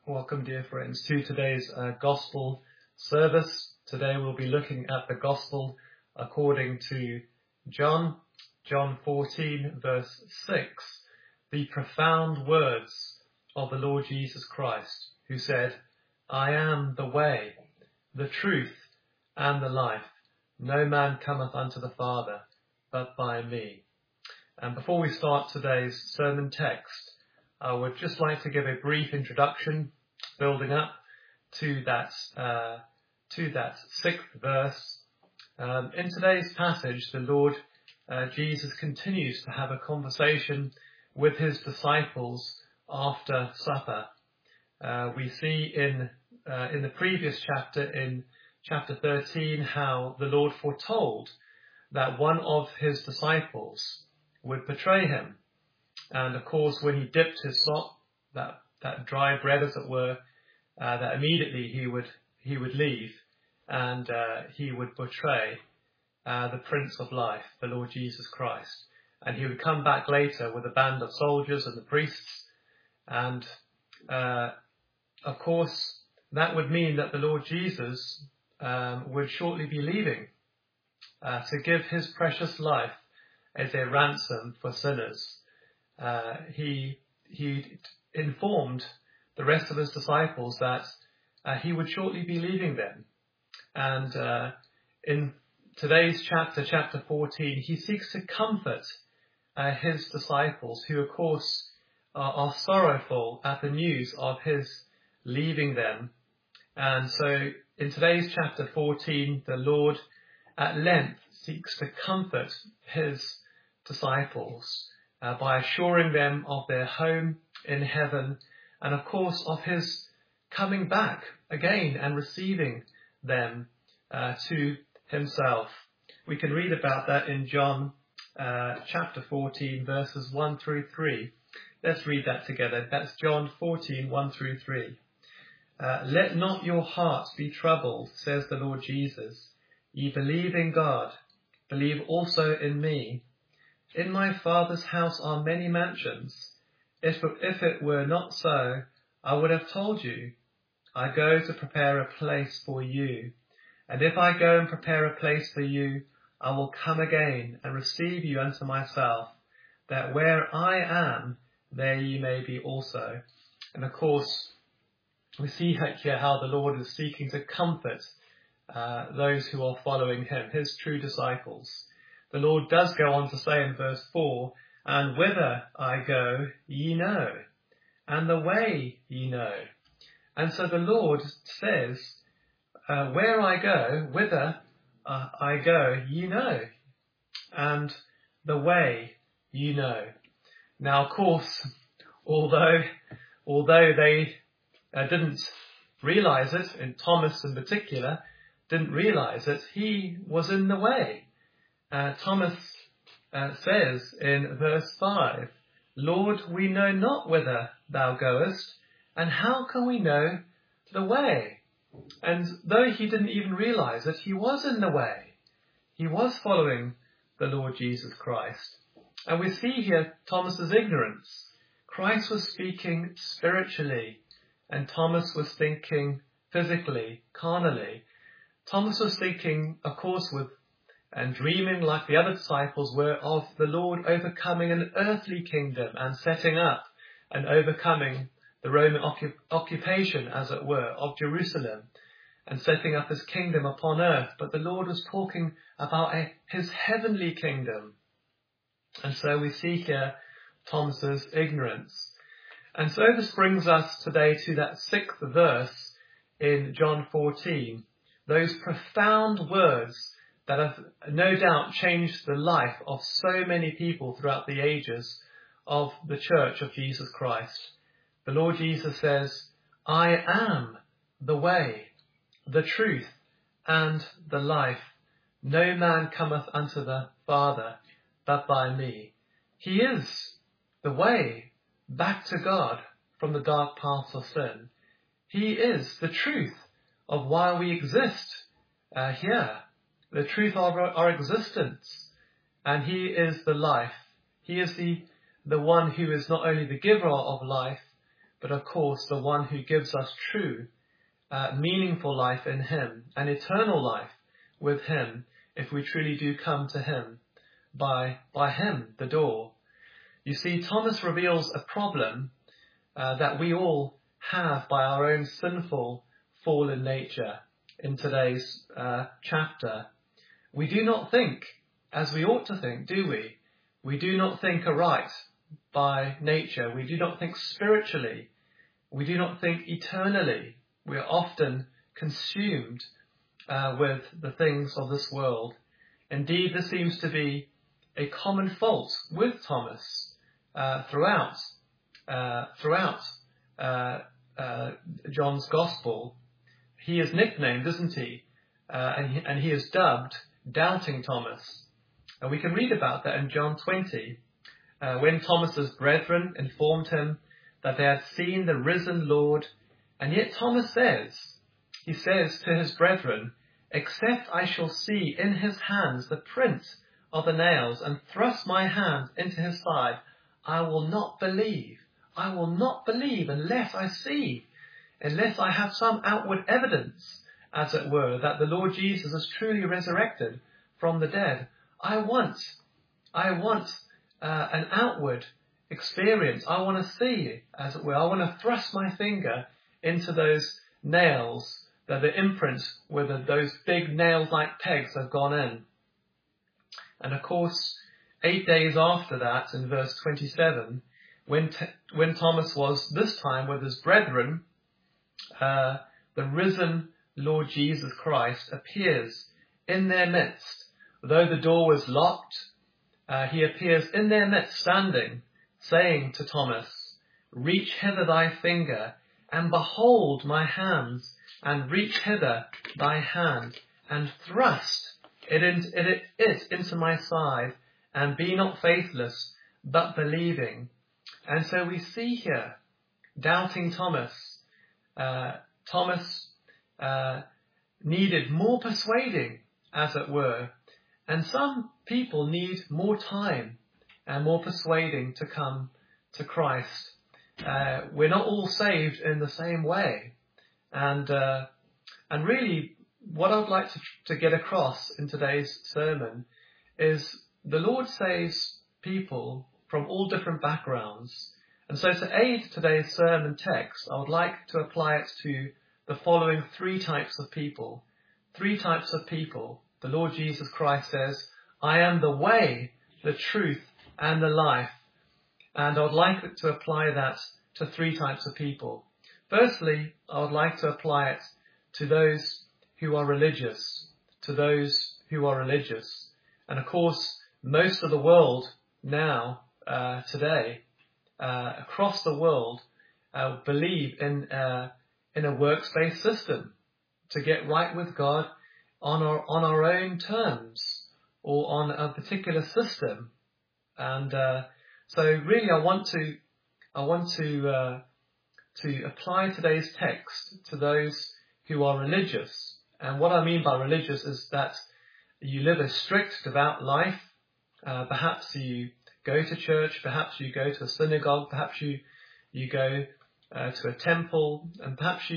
Welcome, dear friends, to today's Gospel service. Today we'll be looking at the Gospel according to John 14, verse 6, the profound words of the Lord Jesus Christ, who said, "I am the way, the truth, and the life. No man cometh unto the Father but by me." And before we start today's sermon text, I would just like to give a brief introduction, building up to that sixth verse. In today's passage, the Lord Jesus continues to have a conversation with his disciples after supper. We see in the previous chapter, in chapter 13, how the Lord foretold that one of his disciples would betray him. And of course, when he dipped his sop, that dry bread, as it were, that immediately he would leave, and he would betray the Prince of Life, the Lord Jesus Christ. And he would come back later with a band of soldiers and the priests. And of course, that would mean that the Lord Jesus would shortly be leaving to give his precious life as a ransom for sinners. He informed the rest of his disciples that he would shortly be leaving them. And in today's chapter 14, he seeks to comfort his disciples, who of course are sorrowful at the news of his leaving them. And so in today's chapter 14, the Lord at length seeks to comfort his disciples by assuring them of their home in heaven, and of course of his coming back again and receiving them to himself. We can read about that in John chapter 14, verses 1 through 3. Let's read that together. That's John 14, 1 through 3. "Let not your hearts be troubled, says the Lord Jesus. Ye believe in God, believe also in me. In my Father's house are many mansions. If it were not so, I would have told you. I go to prepare a place for you. And if I go and prepare a place for you, I will come again and receive you unto myself, that where I am, there ye may be also." And of course, we see here how the Lord is seeking to comfort those who are following him, his true disciples. The Lord does go on to say in verse 4, "And whither I go, ye know, and the way ye know." And so the Lord says, where I go, whither I go, ye know, and the way ye know. Now, of course, although they didn't realize it, and Thomas in particular didn't realize it, he was in the way. Thomas says in verse 5, "Lord, we know not whither thou goest, and how can we know the way?" And though he didn't even realize it, he was in the way. He was following the Lord Jesus Christ. And we see here Thomas's ignorance. Christ was speaking spiritually, and Thomas was thinking physically, carnally. Thomas was thinking, of course, and dreaming like the other disciples were, of the Lord overcoming an earthly kingdom and setting up and overcoming the Roman occupation, as it were, of Jerusalem, and setting up his kingdom upon earth. But the Lord was talking about his heavenly kingdom. And so we see here Thomas's ignorance. And so this brings us today to that sixth verse in John 14, those profound words that have no doubt changed the life of so many people throughout the ages of the Church of Jesus Christ. The Lord Jesus says, "I am the way, the truth, and the life. No man cometh unto the Father but by me." He is the way back to God from the dark paths of sin. He is the truth of why we exist here, the truth of our existence. And he is the life. He is the one who is not only the giver of life, but of course the one who gives us true, meaningful life in him, and eternal life with him, if we truly do come to him by him, the door. You see, Thomas reveals a problem that we all have by our own sinful, fallen nature in today's chapter. We do not think as we ought to think, do we? We do not think aright by nature. We do not think spiritually. We do not think eternally. We are often consumed with the things of this world. Indeed, this seems to be a common fault with Thomas throughout John's Gospel. He is nicknamed, isn't he? And he is dubbed Doubting Thomas. And we can read about that in John 20, when Thomas's brethren informed him that they had seen the risen Lord. And yet Thomas says to his brethren, "Except I shall see in his hands the print of the nails, and thrust my hand into his side, I will not believe. I will not believe unless I have some outward evidence, as it were, that the Lord Jesus is truly resurrected from the dead." I want an outward experience. I want to see, as it were. I want to thrust my finger into those nails, the imprints where those big nails-like pegs have gone in. And of course, 8 days after that, in verse 27, when Thomas was this time with his brethren, the risen Lord Jesus Christ appears in their midst. Though the door was locked, he appears in their midst standing, saying to Thomas, "Reach hither thy finger, and behold my hands, and reach hither thy hand, and thrust it into my side, and be not faithless, but believing." And so we see here, doubting Thomas. Thomas needed more persuading, as it were. And some people need more time and more persuading to come to Christ. We're not all saved in the same way. And really, what I'd like to get across in today's sermon is the Lord saves people from all different backgrounds. And so to aid today's sermon text, I would like to apply it to the following three types of people. Three types of people. The Lord Jesus Christ says, "I am the way, the truth, and the life." And I would like to apply that to three types of people. Firstly, I would like to apply it to those who are religious. To those who are religious. And of course, most of the world now, today, across the world, believe in a works-based system to get right with God on our own terms, or on a particular system. And so really I want to apply today's text to those who are religious. And what I mean by religious is that you live a strict, devout life. Perhaps you go to church, perhaps you go to a synagogue, perhaps you go to a temple, and perhaps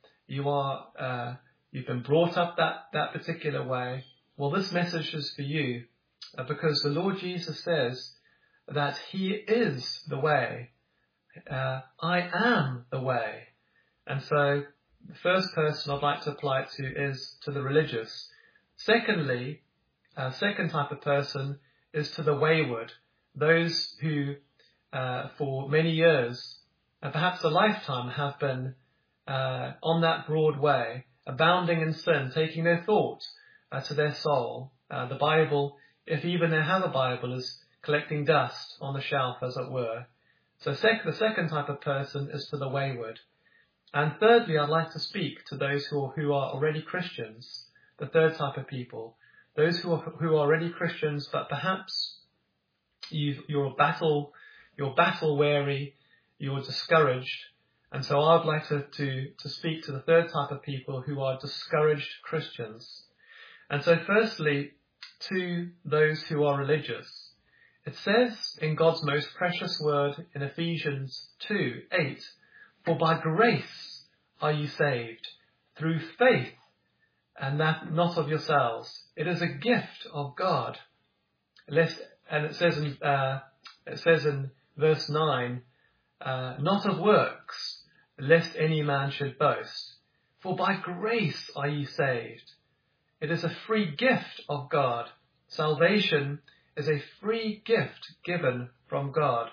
you've been brought up that particular way. Well, this message is for you, because the Lord Jesus says that he is the way. I am the way. And so the first person I'd like to apply it to is to the religious. Secondly, second type of person is to the wayward, those who for many years, perhaps a lifetime, have been on that broad way, abounding in sin, taking their thought to their soul. The Bible, if even they have a Bible, is collecting dust on the shelf, as it were. So the second type of person is to the wayward. And thirdly, I'd like to speak to those who are already Christians. The third type of people, those who are already Christians, but perhaps you're battle weary, you're discouraged. And so I would like to speak to the third type of people who are discouraged Christians. And so firstly, to those who are religious. It says in God's most precious word in Ephesians 2:8, For by grace are you saved, through faith, and that not of yourselves. It is a gift of God. And it says in verse 9, not of works, lest any man should boast. For by grace are ye saved. It is a free gift of God. Salvation is a free gift given from God.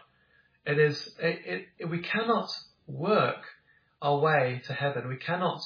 We cannot work our way to heaven. We cannot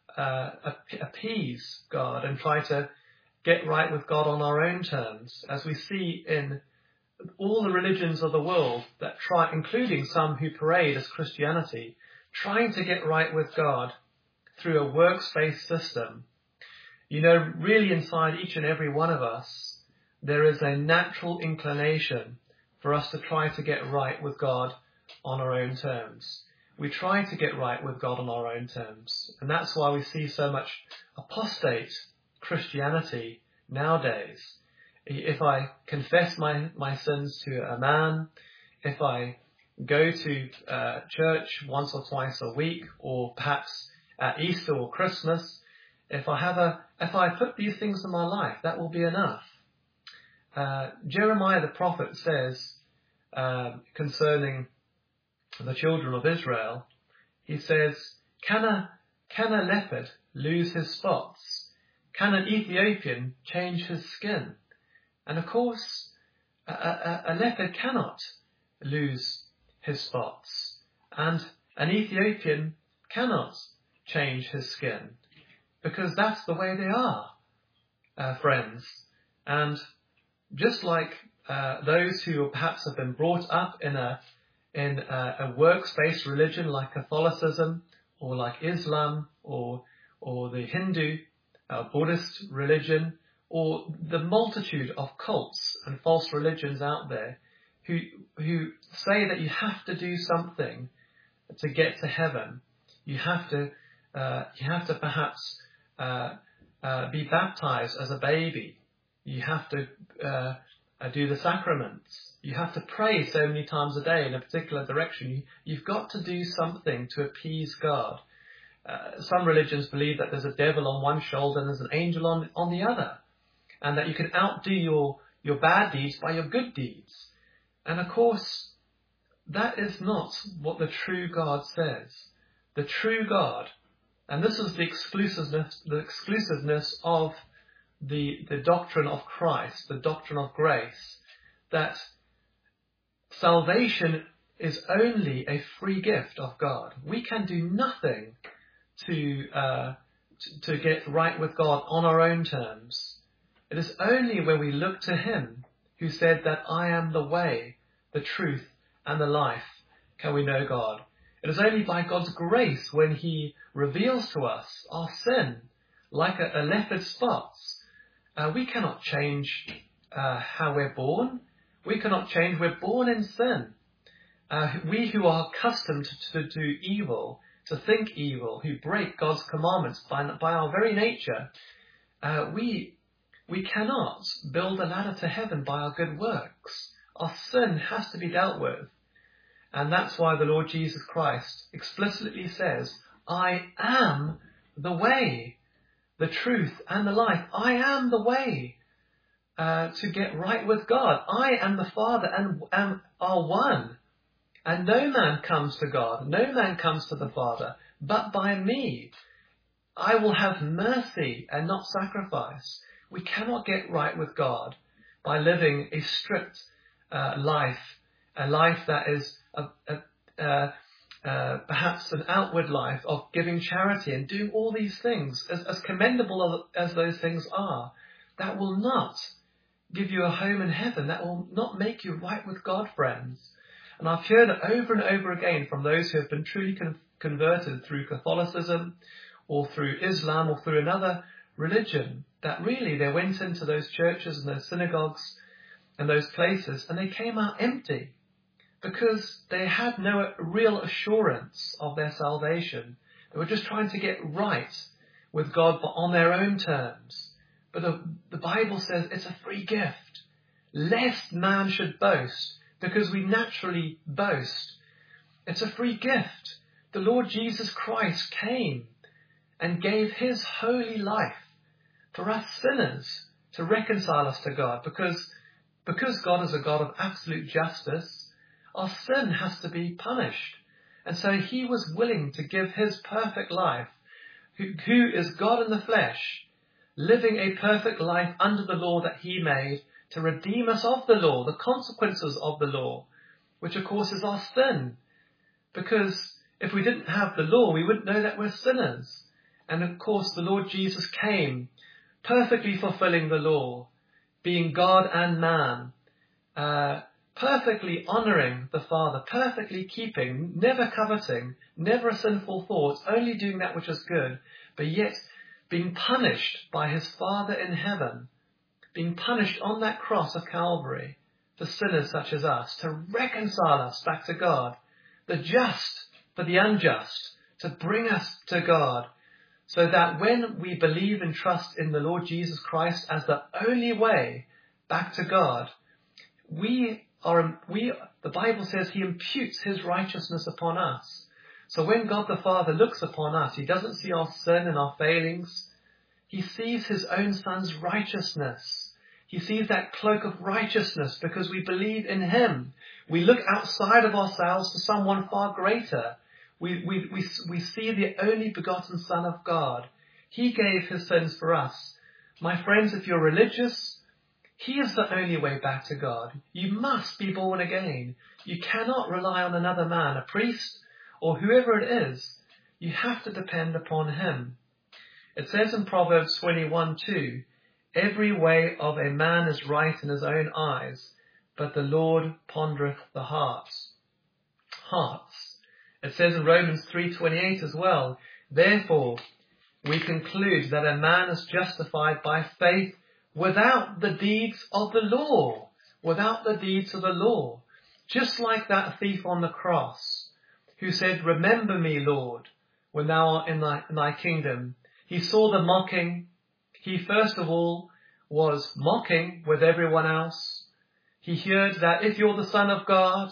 appease God and try to get right with God on our own terms, as we see in all the religions of the world that try, including some who parade as Christianity, trying to get right with God through a works-based system. You know, really inside each and every one of us, there is a natural inclination for us to try to get right with God on our own terms. We try to get right with God on our own terms. And that's why we see so much apostate Christianity nowadays. If I confess my sins to a man, if I go to church once or twice a week, or perhaps at Easter or Christmas, if I put these things in my life, that will be enough. Jeremiah the prophet says concerning the children of Israel, he says, can a leopard lose his spots? Can an Ethiopian change his skin? And of course, a leopard cannot lose his spots, and an Ethiopian cannot change his skin, because that's the way they are, friends. And just like those who perhaps have been brought up in a works-based religion like Catholicism, or like Islam, or the Hindu, Buddhist religion, or the multitude of cults and false religions out there who say that you have to do something to get to heaven. You have to perhaps be baptized as a baby. You have to do the sacraments. You have to pray so many times a day in a particular direction. You've got to do something to appease God. Some religions believe that there's a devil on one shoulder and there's an angel on the other, and that you can outdo your bad deeds by your good deeds. And of course, that is not what the true God says. The true God, and this is the exclusiveness of the doctrine of Christ, the doctrine of grace, that salvation is only a free gift of God. We can do nothing to get right with God on our own terms. It is only when we look to Him, who said that I am the way, the truth, and the life, can we know God. It is only by God's grace when He reveals to us our sin, like a leopard's spots. We cannot change how we're born. We cannot change. We're born in sin. We who are accustomed to do evil, to think evil, who break God's commandments by our very nature, we cannot build a ladder to heaven by our good works. Our sin has to be dealt with. And that's why the Lord Jesus Christ explicitly says, I am the way, the truth, and the life. I am the way to get right with God. I and the Father are one. And no man comes to God, no man comes to the Father, but by me. I will have mercy and not sacrifice. We cannot get right with God by living a strict life, a life that is perhaps an outward life of giving charity and doing all these things, as commendable as those things are. That will not give you a home in heaven. That will not make you right with God, friends. And I've heard it over and over again from those who have been truly converted through Catholicism or through Islam or through another religion, that really they went into those churches and those synagogues and those places and they came out empty because they had no real assurance of their salvation. They were just trying to get right with God, but on their own terms. But the Bible says it's a free gift, lest man should boast, because we naturally boast. It's a free gift the Lord Jesus Christ came and gave his holy life for us sinners to reconcile us to God. Because God is a God of absolute justice, our sin has to be punished. And so he was willing to give his perfect life, who is God in the flesh, living a perfect life under the law that he made to redeem us of the law, the consequences of the law, which of course is our sin. Because if we didn't have the law, we wouldn't know that we're sinners. And of course the Lord Jesus came, perfectly fulfilling the law, being God and man, perfectly honouring the Father, perfectly keeping, never coveting, never a sinful thought, only doing that which is good, but yet being punished by his Father in heaven, being punished on that cross of Calvary for sinners such as us, to reconcile us back to God, the just for the unjust, to bring us to God, so that when we believe and trust in the Lord Jesus Christ as the only way back to God, the Bible says he imputes his righteousness upon us. So when God the Father looks upon us, he doesn't see our sin and our failings. He sees his own Son's righteousness. He sees that cloak of righteousness because we believe in him. We look outside of ourselves to someone far greater. We see the only begotten Son of God. He gave his sins for us. My friends, if you're religious, he is the only way back to God. You must be born again. You cannot rely on another man, a priest, or whoever it is. You have to depend upon him. It says in Proverbs 21:2, every way of a man is right in his own eyes, but the Lord pondereth the hearts. It says in Romans 3:28 as well, therefore we conclude that a man is justified by faith without the deeds of the law. Without the deeds of the law. Just like that thief on the cross who said, remember me, Lord, when thou art in thy kingdom. He saw the mocking. He first of all was mocking with everyone else. He heard that if you're the Son of God,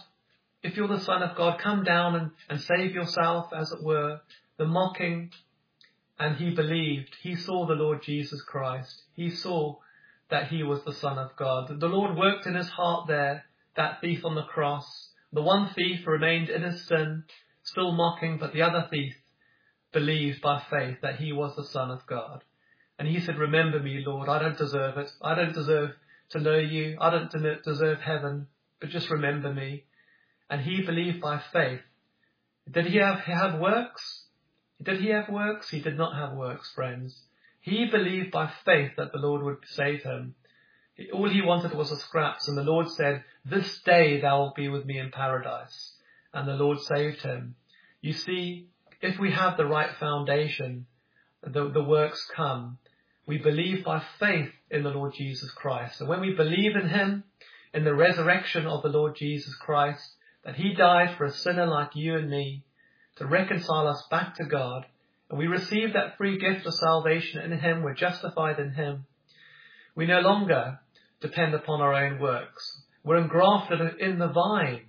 come down and save yourself, as it were. The mocking. And he believed. He saw the Lord Jesus Christ. He saw that he was the Son of God. The Lord worked in his heart there, that thief on the cross. The one thief remained in his sin, still mocking, but the other thief believed by faith that he was the Son of God. And he said, remember me, Lord, I don't deserve it. I don't deserve to know you. I don't deserve heaven, but just remember me. And he believed by faith. Did he have works? Did he have works? He did not have works, friends. He believed by faith that the Lord would save him. All he wanted was the scraps, and the Lord said, this day thou wilt be with me in paradise. And the Lord saved him. You see, if we have the right foundation, the works come. We believe by faith in the Lord Jesus Christ. And when we believe in him, in the resurrection of the Lord Jesus Christ, that he died for a sinner like you and me, to reconcile us back to God, and we receive that free gift of salvation in him, we're justified in him. We no longer depend upon our own works. We're engrafted in the vine.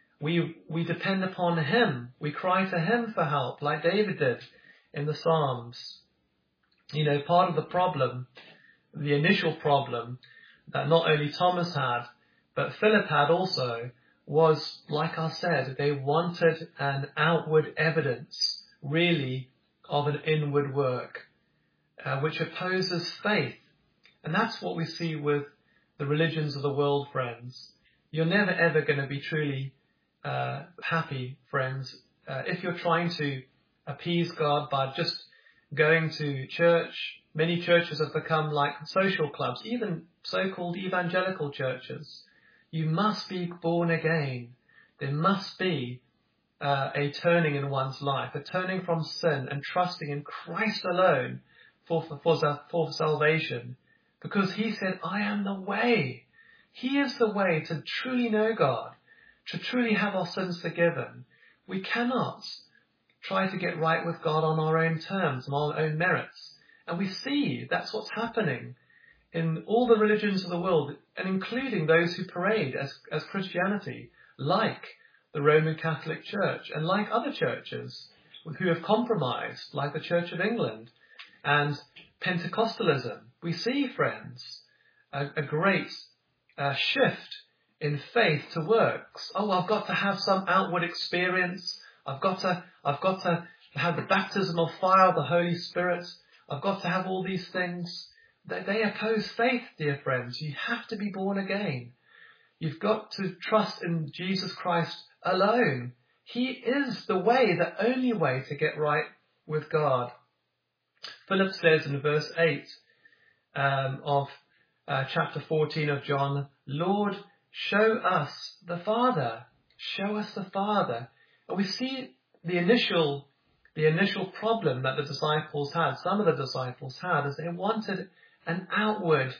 We depend upon him. We cry to him for help, like David did in the Psalms. You know, part of the problem, the initial problem that not only Thomas had, but Philip had also, was, like I said, they wanted an outward evidence, really, of an inward work, which opposes faith. And that's what we see with the religions of the world, friends. You're never ever going to be truly happy, friends, if you're trying to appease God by just going to church. Many churches have become like social clubs, even so-called evangelical churches. You must be born again. There must be a turning in one's life, a turning from sin and trusting in Christ alone for salvation. Because he said, I am the way. He is the way to truly know God, to truly have our sins forgiven. We cannot try to get right with God on our own terms and our own merits. And we see that's what's happening in all the religions of the world, and including those who parade as Christianity, like the Roman Catholic Church and like other churches. who have compromised, like the Church of England and Pentecostalism. We see, friends, a great shift in faith to works. Oh, I've got to have some outward experience. I've got to have the baptism of fire, the Holy Spirit. I've got to have all these things. They oppose faith, dear friends. You have to be born again. You've got to trust in Jesus Christ alone. He is the way, the only way to get right with God. Philip says in verse 8 of chapter 14 of John, Lord, show us the Father. Show us the Father. And we see the initial problem that the disciples had, some of the disciples had, is they wanted an outward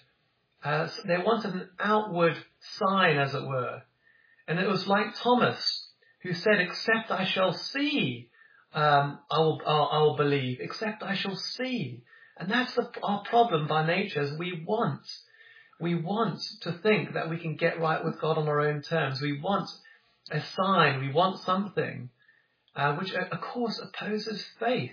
sign, as it were. And it was like Thomas, who said, except I shall see, I will believe. Except I shall see. And that's our problem by nature, is we want to think that we can get right with God on our own terms. We want a sign. We want something, which of course opposes faith.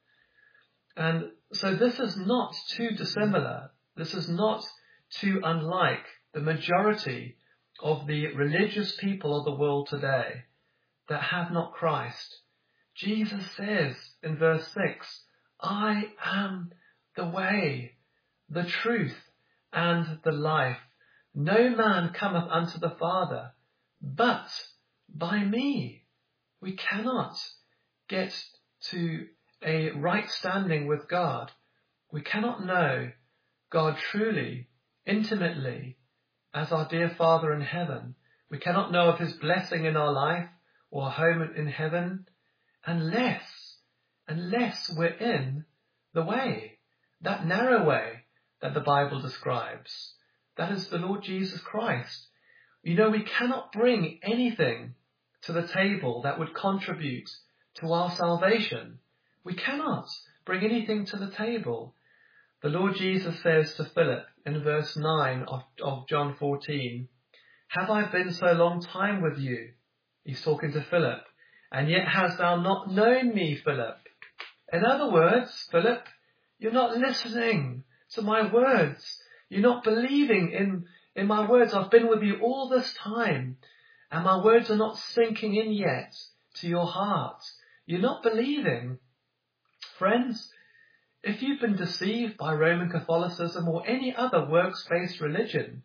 And so this is not too dissimilar. This is not too unlike the majority of the religious people of the world today that have not Christ. Jesus says in verse 6, I am the way, the truth, and the life. No man cometh unto the Father, but by me. We cannot get to a right standing with God. We cannot know God truly, intimately, as our dear Father in heaven. We cannot know of his blessing in our life or home in heaven unless we're in the way, that narrow way that the Bible describes. That is the Lord Jesus Christ. You know, we cannot bring anything to the table that would contribute to our salvation. We cannot bring anything to the table. The Lord Jesus says to Philip in verse 9 of John 14, have I been so long time with you? He's talking to Philip. And yet hast thou not known me, Philip? In other words, Philip, you're not listening to my words. You're not believing in my words. I've been with you all this time, and my words are not sinking in yet to your heart. You're not believing. Friends, if you've been deceived by Roman Catholicism or any other works-based religion,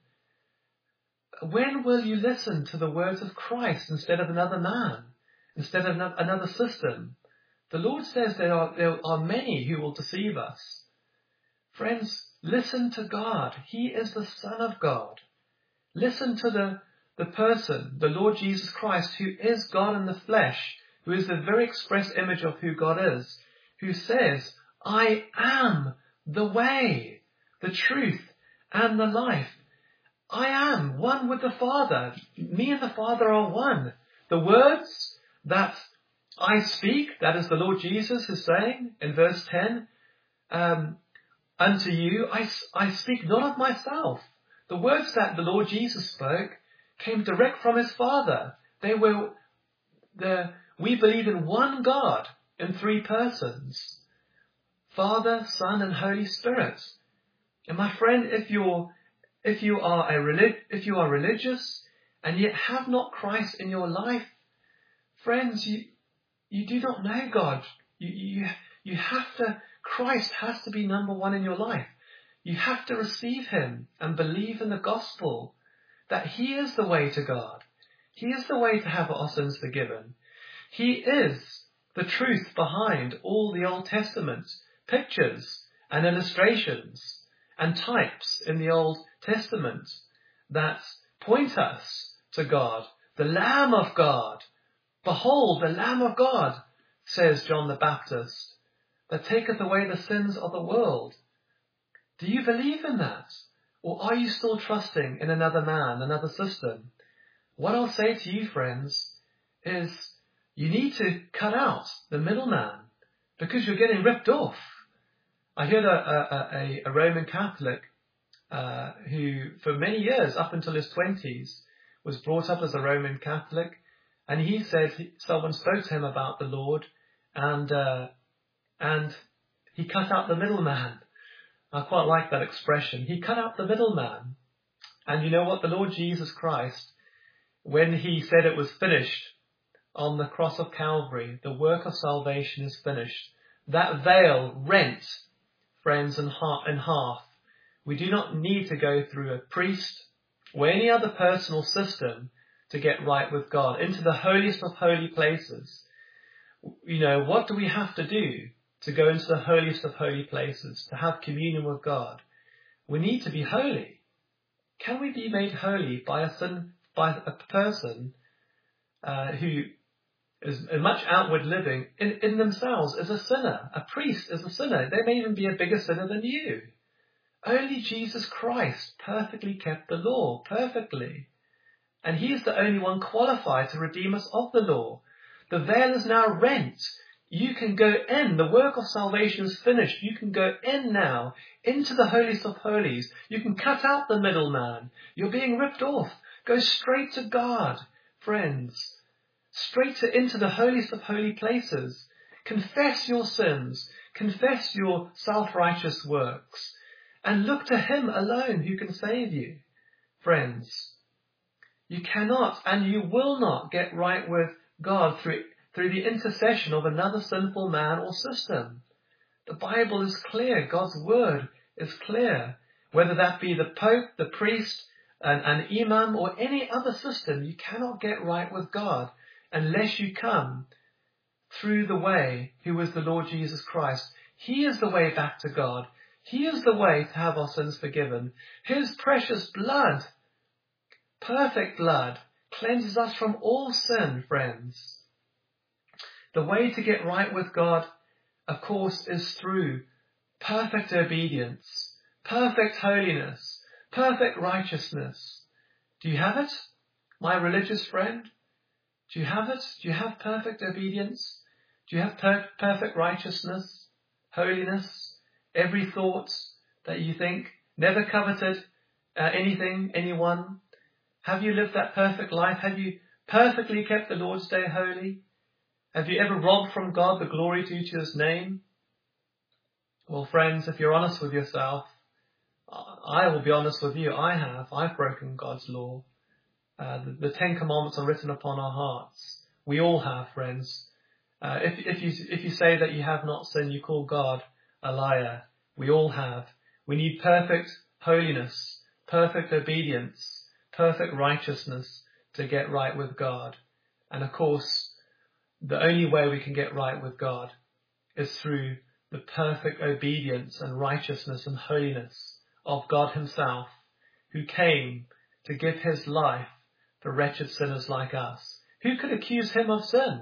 when will you listen to the words of Christ instead of another man, instead of another system? The Lord says there are many who will deceive us. Friends, listen to God. He is the Son of God. Listen to the person, the Lord Jesus Christ, who is God in the flesh, who is the very express image of who God is, who says, I am the way, the truth, and the life. I am one with the Father. Me and the Father are one. The words that I speak, that is the Lord Jesus is saying in verse 10, unto you, I speak not of myself. The words that the Lord Jesus spoke came direct from his Father. We believe in one God in three persons, Father, Son, and Holy Spirit. And my friend, if you are religious and yet have not Christ in your life, friends, you do not know God. You have to. Christ has to be number one in your life. You have to receive him and believe in the gospel that he is the way to God. He is the way to have our sins forgiven. He is the truth behind all the Old Testament pictures and illustrations and types in the Old Testament that point us to God, the Lamb of God. Behold, the Lamb of God, says John the Baptist, that taketh away the sins of the world. Do you believe in that? Or are you still trusting in another man, another system? What I'll say to you, friends, is you need to cut out the middleman because you're getting ripped off. I heard a Roman Catholic who, for many years, up until his 20s, was brought up as a Roman Catholic. And he said someone spoke to him about the Lord, and he cut out the middleman. I quite like that expression. He cut out the middleman. And you know what? The Lord Jesus Christ, when he said it was finished on the cross of Calvary, the work of salvation is finished. That veil rent, friends, in half. We do not need to go through a priest or any other personal system to get right with God, into the holiest of holy places. You know, what do we have to do to go into the holiest of holy places, to have communion with God? We need to be holy. Can we be made holy by a person who is a much outward living in themselves is a sinner? A priest is a sinner. They may even be a bigger sinner than you. Only Jesus Christ perfectly kept the law, perfectly. And he is the only one qualified to redeem us of the law. The veil is now rent. You can go in. The work of salvation is finished. You can go in now into the holiest of holies. You can cut out the middleman. You're being ripped off. Go straight to God, friends. Straight into the holiest of holy places. Confess your sins. Confess your self-righteous works. And look to him alone who can save you. Friends, you cannot and you will not get right with God through the intercession of another sinful man or system. The Bible is clear. God's word is clear. Whether that be the Pope, the priest, an imam, or any other system, you cannot get right with God unless you come through the way who is the Lord Jesus Christ. He is the way back to God. He is the way to have our sins forgiven. His precious blood, perfect blood, cleanses us from all sin, friends. The way to get right with God, of course, is through perfect obedience, perfect holiness, perfect righteousness. Do you have it, my religious friend? Do you have it? Do you have perfect obedience? Do you have perfect righteousness, holiness? Every thought that you think, never coveted anything, anyone? Have you lived that perfect life? Have you perfectly kept the Lord's Day holy? Have you ever robbed from God the glory due to his name? Well, friends, if you're honest with yourself, I will be honest with you. I've broken God's law. The Ten Commandments are written upon our hearts. We all have, friends. If you say that you have not sinned, you call God a liar. We all have. We need perfect holiness, perfect obedience, perfect righteousness to get right with God. And of course, the only way we can get right with God is through the perfect obedience and righteousness and holiness of God himself, who came to give his life for wretched sinners like us. Who could accuse him of sin?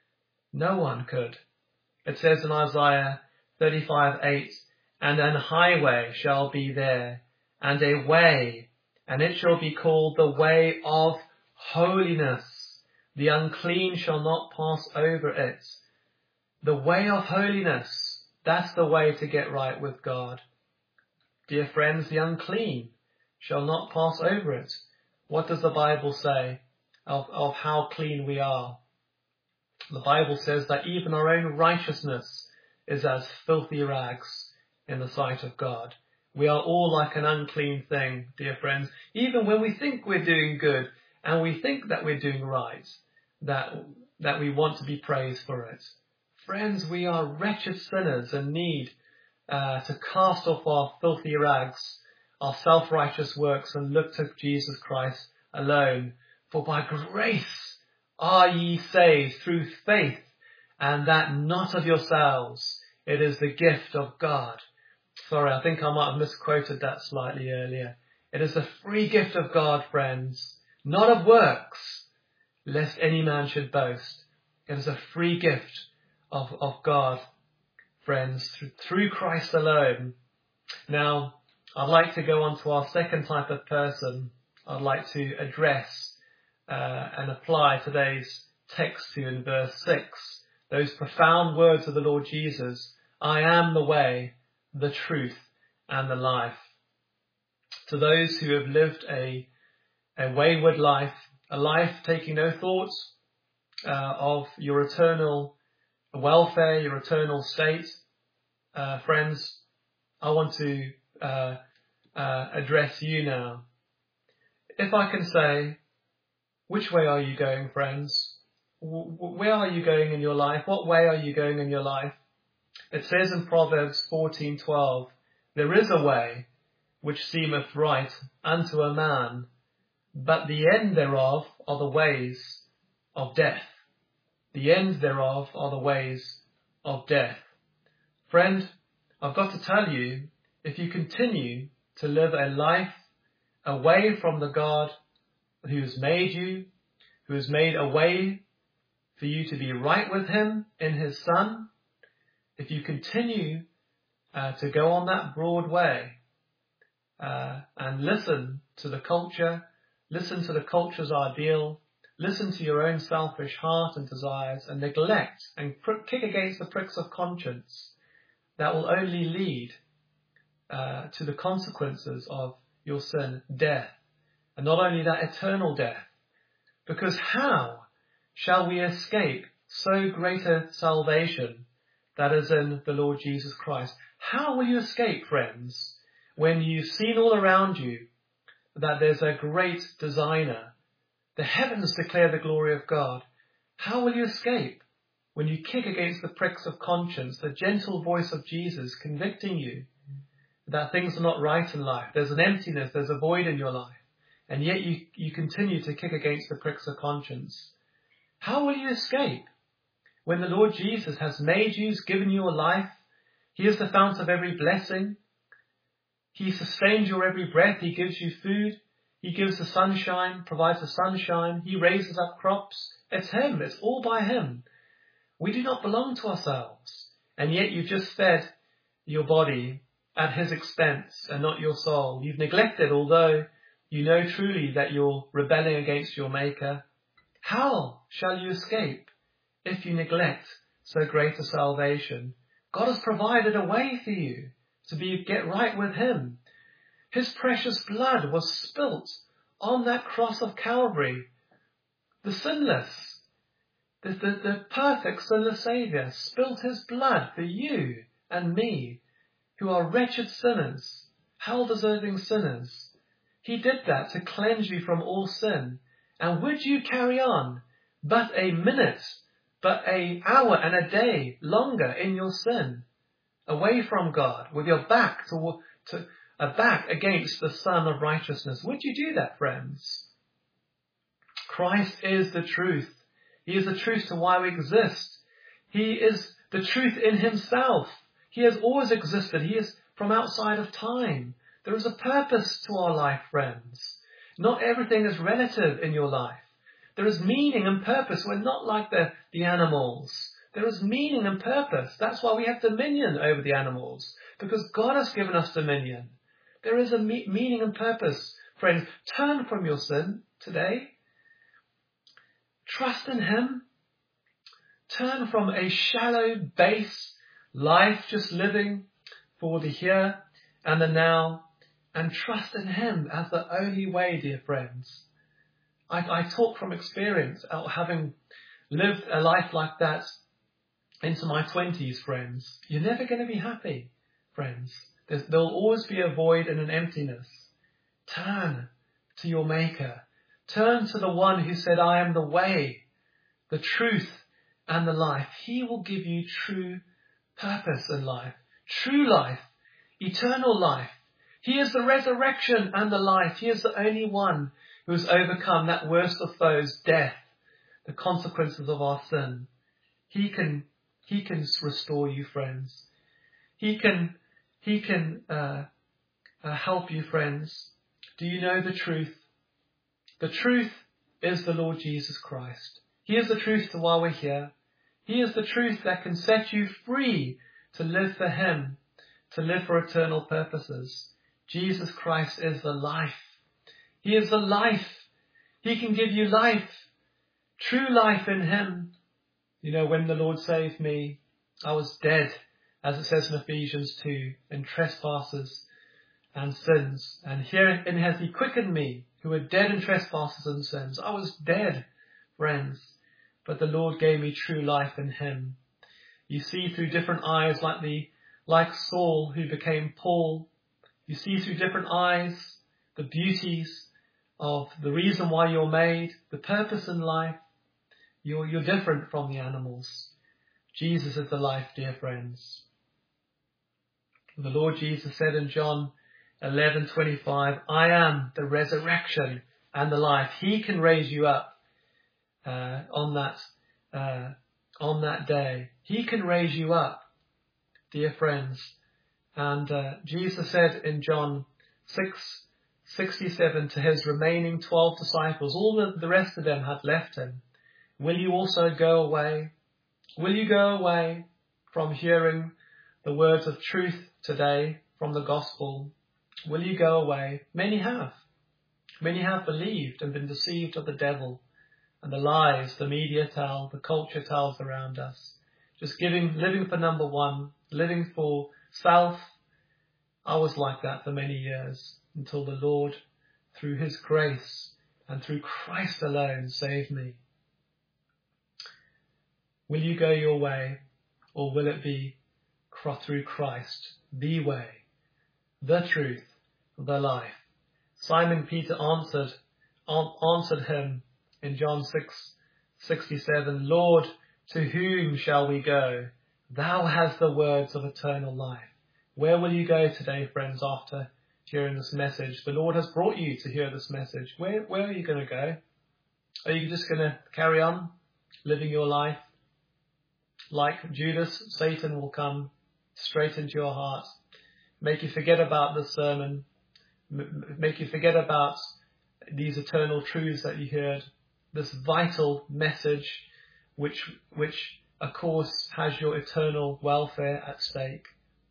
No one could. It says in Isaiah 35:8, "And an highway shall be there, and a way, and it shall be called the way of holiness. The unclean shall not pass over it." The way of holiness, that's the way to get right with God. Dear friends, the unclean shall not pass over it. What does the Bible say of how clean we are? The Bible says that even our own righteousness is as filthy rags in the sight of God. We are all like an unclean thing, dear friends, even when we think we're doing good and we think that we're doing right, that we want to be praised for it. Friends, we are wretched sinners and need to cast off our filthy rags, our self-righteous works, and look to Jesus Christ alone. For by grace are ye saved through faith, and that not of yourselves. It is the gift of God. Sorry, I think I might have misquoted that slightly earlier. It is a free gift of God, friends, not of works, lest any man should boast. It is a free gift of God, friends, through Christ alone. Now, I'd like to go on to our second type of person I'd like to address and apply today's text to in verse 6. Those profound words of the Lord Jesus, "I am the way, the truth, and the life." To those who have lived a wayward life, a life taking no thought of your eternal welfare, your eternal state, friends, I want to address you now. If I can say, which way are you going, friends? Where are you going in your life? What way are you going in your life? It says in Proverbs 14:12, there is a way which seemeth right unto a man, but the end thereof are the ways of death. The end thereof are the ways of death. Friend, I've got to tell you, if you continue to live a life away from the God who has made you, who has made a way for you to be right with him in his Son, if you continue to go on that broad way and listen to the culture, listen to the culture's ideal, listen to your own selfish heart and desires, and neglect and kick against the pricks of conscience, that will only lead to the consequences of your sin, death. And not only that, eternal death. Because how shall we escape so great a salvation that is in the Lord Jesus Christ? How will you escape, friends, when you've seen all around you that there's a great designer? The heavens declare the glory of God. How will you escape when you kick against the pricks of conscience, the gentle voice of Jesus convicting you that things are not right in life? There's an emptiness, there's a void in your life, and yet you continue to kick against the pricks of conscience. How will you escape when the Lord Jesus has made you, has given you a life? He is the fount of every blessing. He sustains your every breath. He gives you food. He gives the sunshine, provides the sunshine. He raises up crops. It's him. It's all by him. We do not belong to ourselves. And yet you've just fed your body at his expense and not your soul. You've neglected, although you know truly that you're rebelling against your Maker. How shall you escape if you neglect so great a salvation? God has provided a way for you to get right with him. His precious blood was spilt on that cross of Calvary. The sinless, the perfect sinless Saviour spilt his blood for you and me, who are wretched sinners, hell-deserving sinners. He did that to cleanse you from all sin. And would you carry on but a minute, but an hour and a day longer in your sin, away from God, with your back back against the Son of righteousness? Would you do that, friends? Christ is the truth. He is the truth to why we exist. He is the truth in himself. He has always existed. He is from outside of time. There is a purpose to our life, friends. Not everything is relative in your life. There is meaning and purpose. We're not like the animals. There is meaning and purpose. That's why we have dominion over the animals, because God has given us dominion. There is a meaning and purpose. Friends, turn from your sin today. Trust in him. Turn from a shallow base life, just living for the here and the now, and trust in him as the only way, dear friends. I talk from experience, having lived a life like that into my 20s, friends. You're never going to be happy, friends. There'll always be a void and an emptiness. Turn to your Maker. Turn to the one who said, I am the way, the truth, and the life. He will give you true purpose in life, true life, eternal life. He is the resurrection and the life. He is the only one who has overcome that worst of foes, death, the consequences of our sin. He can restore you, friends. He can help you, friends. Do you know the truth? The truth is the Lord Jesus Christ. He is the truth to why we're here. He is the truth that can set you free to live for him, to live for eternal purposes. Jesus Christ is the life. He is the life. He can give you life, true life in him. You know, when the Lord saved me, I was dead, as it says in Ephesians 2, in trespasses and sins. And herein has he quickened me, who were dead in trespasses and sins. I was dead, friends, but the Lord gave me true life in him. You see through different eyes, like Saul who became Paul. You see through different eyes the beauties of the reason why you're made, the purpose in life. You're different from the animals. Jesus is the life, dear friends. The Lord Jesus said in John 11:25, I am the resurrection and the life. He can raise you up on that day. He can raise you up, dear friends. And Jesus said in John 6:67 to his remaining 12 disciples, all the rest of them had left him. Will you also go away? Will you go away from hearing the words of truth today from the gospel? Will you go away? Many have. Many have believed and been deceived of the devil and the lies the media tell, the culture tells around us. Just living for number one, living for self. I was like that for many years until the Lord, through his grace and through Christ alone, saved me. Will you go your way, or will it be through Christ, the way, the truth, the life? Simon Peter answered him in John 6:67, Lord, to whom shall we go? Thou hast the words of eternal life. Where will you go today, friends, after hearing this message? The Lord has brought you to hear this message. Where are you going to go? Are you just going to carry on living your life? Like Judas, Satan will come straight into your heart, make you forget about this sermon, make you forget about these eternal truths that you heard, this vital message which of course has your eternal welfare at stake.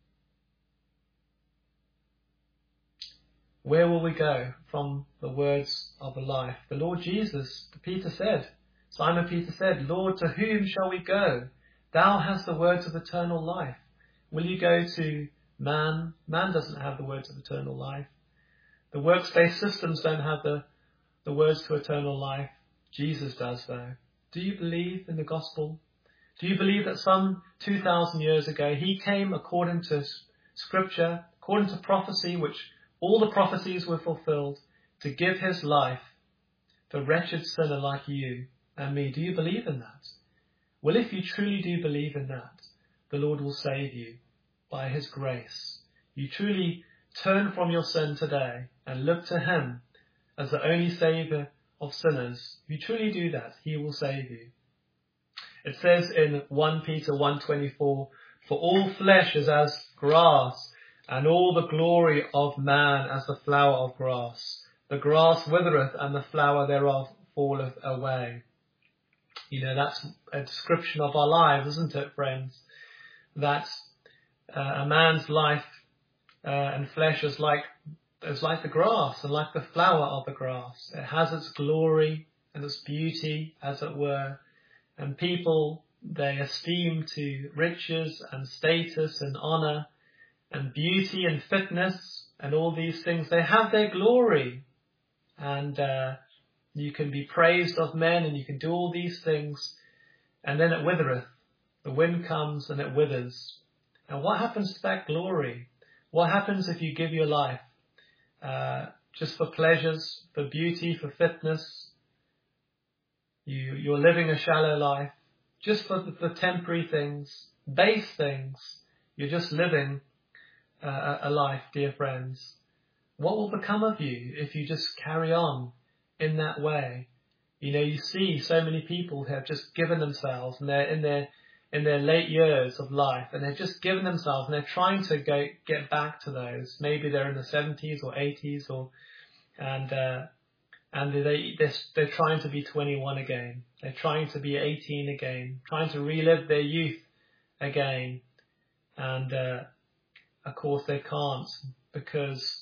Where will we go from the words of life? The Lord Jesus, Simon Peter said, Lord, to whom shall we go? Thou hast the words of eternal life. Will you go to man? Man doesn't have the words of eternal life. The works-based systems don't have the words to eternal life. Jesus does, though. Do you believe in the gospel? Do you believe that some 2,000 years ago he came according to scripture, according to prophecy, which all the prophecies were fulfilled, to give his life for wretched sinner like you and me? Do you believe in that? Well, if you truly do believe in that, the Lord will save you by his grace. You truly turn from your sin today and look to him as the only saviour of sinners. If you truly do that, he will save you. It says in 1 Peter 1:24, for all flesh is as grass, and all the glory of man as the flower of grass. The grass withereth, and the flower thereof falleth away. You know, that's a description of our lives, isn't it, friends? That a man's life and flesh is like the grass and like the flower of the grass. It has its glory and its beauty, as it were. And people, they esteem to riches and status and honour and beauty and fitness and all these things. They have their glory. And you can be praised of men and you can do all these things. And then it withereth. The wind comes and it withers. And what happens to that glory? What happens if you give your life just for pleasures, for beauty, for fitness? You're living a shallow life just for the temporary things, base things. You're just living a life, dear friends. What will become of you if you just carry on in that way? You know, you see so many people who have just given themselves, and they're in their late years of life, and they've just given themselves, and they're trying to get back to those. Maybe they're in the 70s or 80s, and they're trying to be 21 again. They're trying to be 18 again, trying to relive their youth again. And of course they can't, because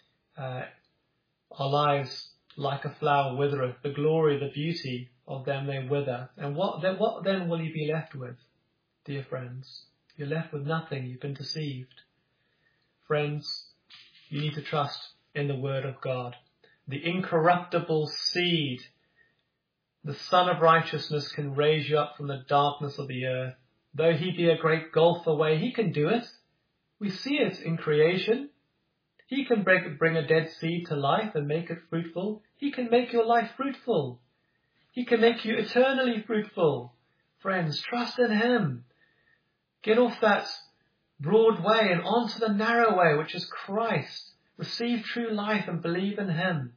our lives, like a flower, withereth. The glory, the beauty of them, they wither. And what then will you be left with, dear friends? You're left with nothing. You've been deceived. Friends, you need to trust in the word of God. The incorruptible seed, the Son of Righteousness, can raise you up from the darkness of the earth Though he be a great gulf away, he can do it. We see it in creation. He can bring a dead seed to life and make it fruitful. He can make your life fruitful. He can make you eternally fruitful. Friends, trust in him. Get off that broad way and onto the narrow way, which is Christ. Receive true life and believe in him.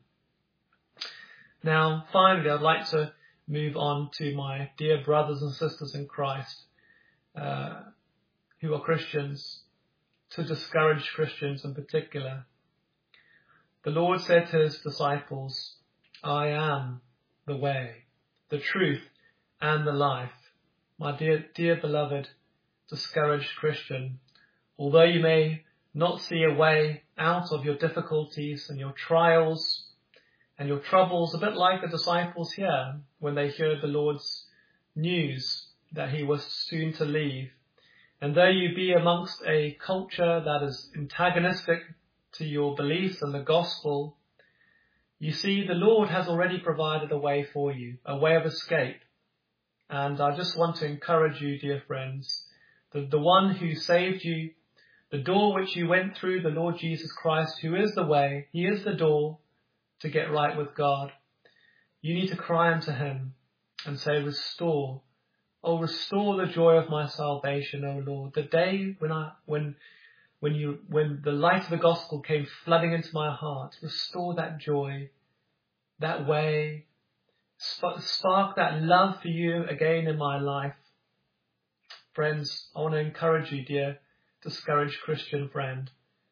Now, finally, I'd like to move on to my dear brothers and sisters in Christ who are Christians, to discourage Christians in particular. The Lord said to his disciples, I am the way, the truth, and the life. My dear beloved, discouraged Christian, although you may not see a way out of your difficulties and your trials and your troubles, a bit like the disciples here when they heard the Lord's news that he was soon to leave, and though you be amongst a culture that is antagonistic to your beliefs and the gospel, you see the Lord has already provided a way for you, a way of escape. And I just want to encourage you, dear friends, that the one who saved you, the door which you went through, the Lord Jesus Christ, who is the way, he is the door to get right with God. You need to cry unto him and say, restore. Oh, restore the joy of my salvation, O Lord. The day when the light of the gospel came flooding into my heart, restore that joy, that way, spark that love for you again in my life. Friends, I want to encourage you, dear discouraged Christian friend.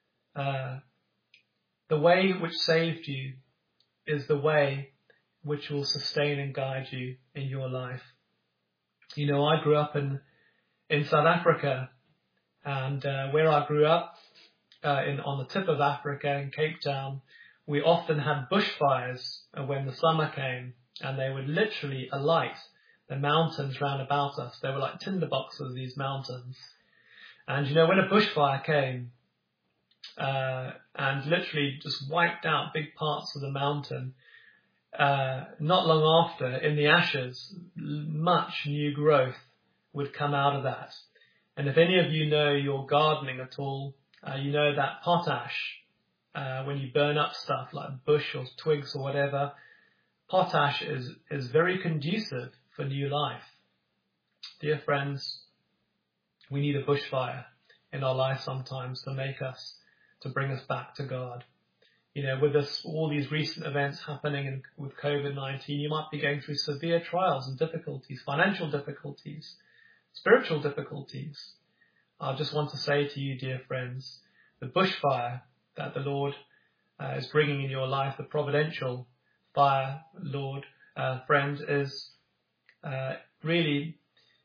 The way which saved you is the way which will sustain and guide you in your life. You know, I grew up in South Africa, and where I grew up, on the tip of Africa in Cape Town, we often had bushfires when the summer came, and they would literally alight the mountains round about us. They were like tinderboxes, these mountains. And you know, when a bushfire came and literally just wiped out big parts of the mountain, not long after, in the ashes, much new growth would come out of that. And if any of you know your gardening at all, you know that potash, when you burn up stuff like bush or twigs or whatever, potash is very conducive for new life. Dear friends, we need a bushfire in our life sometimes to bring us back to God. You know, with all these recent events happening with COVID-19, you might be going through severe trials and difficulties, financial difficulties, spiritual difficulties. I just want to say to you, dear friends, the bushfire that the Lord is bringing in your life, the providential fire, Lord, friend, is really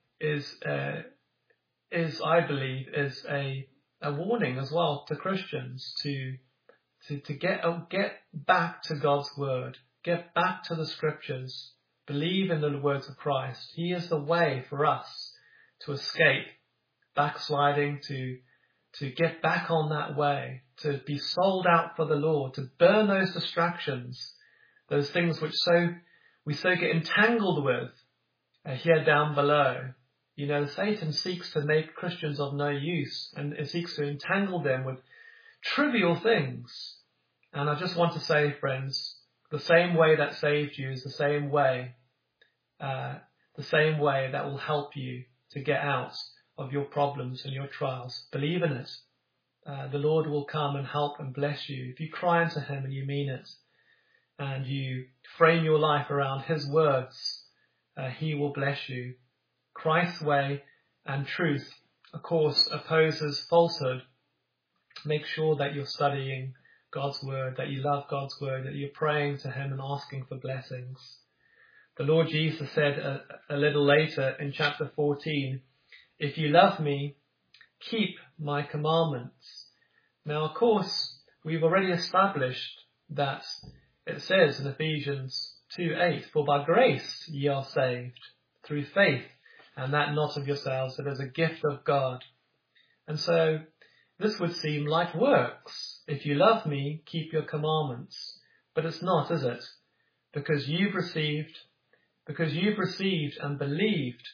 I believe, is a warning as well to Christians to get back to God's word, get back to the scriptures, believe in the words of Christ. He is the way for us to escape backsliding, to get back on that way, to be sold out for the Lord, to burn those distractions, those things which we get entangled with here down below. You know, Satan seeks to make Christians of no use, and it seeks to entangle them with trivial things. And I just want to say, friends, the same way that saved you is the same way that will help you to get out of your problems and your trials. Believe in it. The Lord will come and help and bless you. If you cry unto him and you mean it, and you frame your life around his words, he will bless you. Christ's way and truth, of course, opposes falsehood. Make sure that you're studying God's word, that you love God's word, that you're praying to him and asking for blessings. The Lord Jesus said a little later in chapter 14, if you love me, keep my commandments. Now, of course, we've already established that it says in Ephesians 2:8, for by grace ye are saved through faith, and that not of yourselves, it is a gift of God. And so this would seem like works. If you love me, keep your commandments. But it's not, is it? Because you've received and believed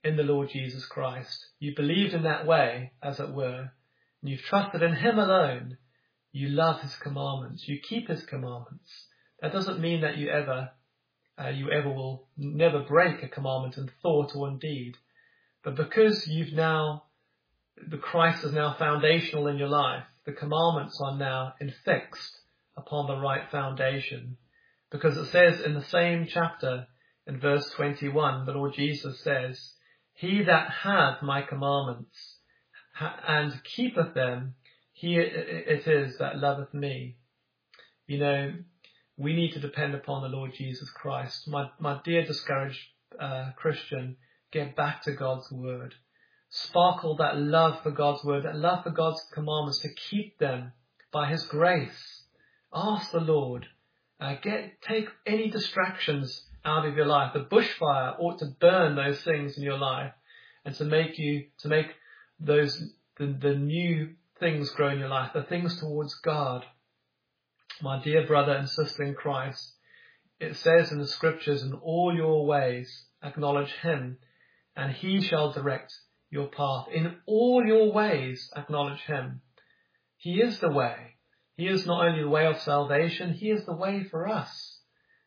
in the Lord Jesus Christ. You believed in that way, as it were, and you've trusted in him alone. You love his commandments. You keep his commandments. That doesn't mean that you ever will never break a commandment in thought or in deed. But because the Christ is now foundational in your life, the commandments are now fixed upon the right foundation. Because it says in the same chapter, in verse 21, the Lord Jesus says, "He that hath my commandments and keepeth them, he it is that loveth me." You know, we need to depend upon the Lord Jesus Christ. My dear discouraged Christian, get back to God's word. Sparkle that love for God's word, that love for God's commandments, to keep them by his grace. Ask the Lord. Take any distractions out of your life. The bushfire ought to burn those things in your life, and to make those the new things grow in your life, the things towards God. My dear brother and sister in Christ, it says in the scriptures, "In all your ways acknowledge him, and he shall direct your path." In all your ways acknowledge him. He is the way. He is not only the way of salvation, he is the way for us.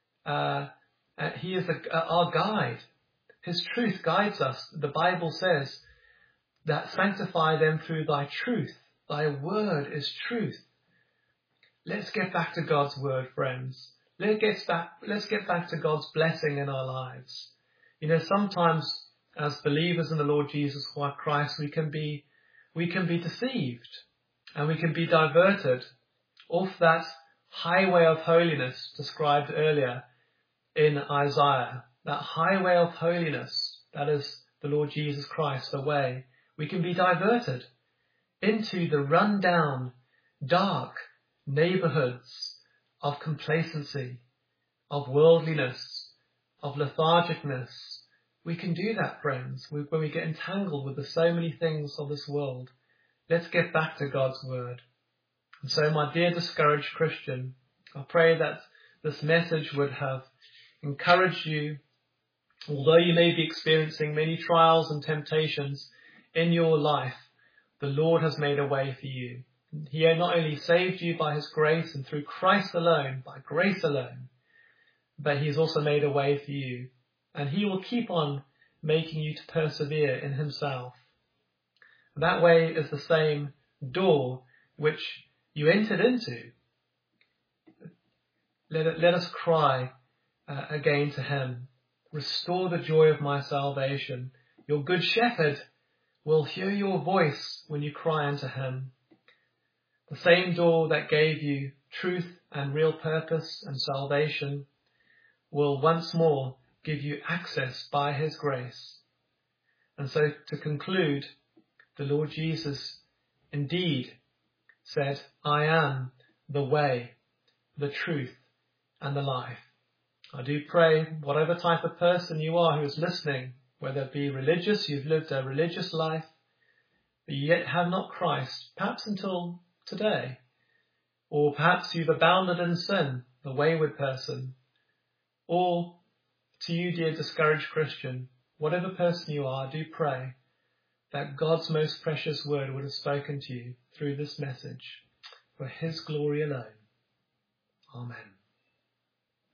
He is our guide. His truth guides us. The Bible says that sanctify them through thy truth. Thy word is truth. Let's get back to God's word, friends. Let's get back to God's blessing in our lives. You know, sometimes as believers in the Lord Jesus Christ, we can be deceived, and we can be diverted off that highway of holiness described earlier in Isaiah. That highway of holiness, that is the Lord Jesus Christ, the way. We can be diverted into the run-down, dark neighborhoods of complacency, of worldliness, of lethargicness. We can do that, friends, when we get entangled with so many things of this world. Let's get back to God's word. And so, my dear discouraged Christian, I pray that this message would have encouraged you. Although you may be experiencing many trials and temptations in your life, the Lord has made a way for you. He not only saved you by his grace and through Christ alone, by grace alone, but he's also made a way for you. And he will keep on making you to persevere in himself. That way is the same door which you entered into. Let us cry again to him. Restore the joy of my salvation. Your good shepherd will hear your voice when you cry unto him. The same door that gave you truth and real purpose and salvation will once more give you access by his grace. And so, to conclude, the Lord Jesus indeed said, "I am the way, the truth, and the life." I do pray, whatever type of person you are who is listening, whether it be religious, you've lived a religious life, but you yet have not Christ, perhaps until today, or perhaps you've abounded in sin, the wayward person, or to you, dear discouraged Christian, whatever person you are, I do pray that God's most precious word would have spoken to you through this message for his glory alone. Amen.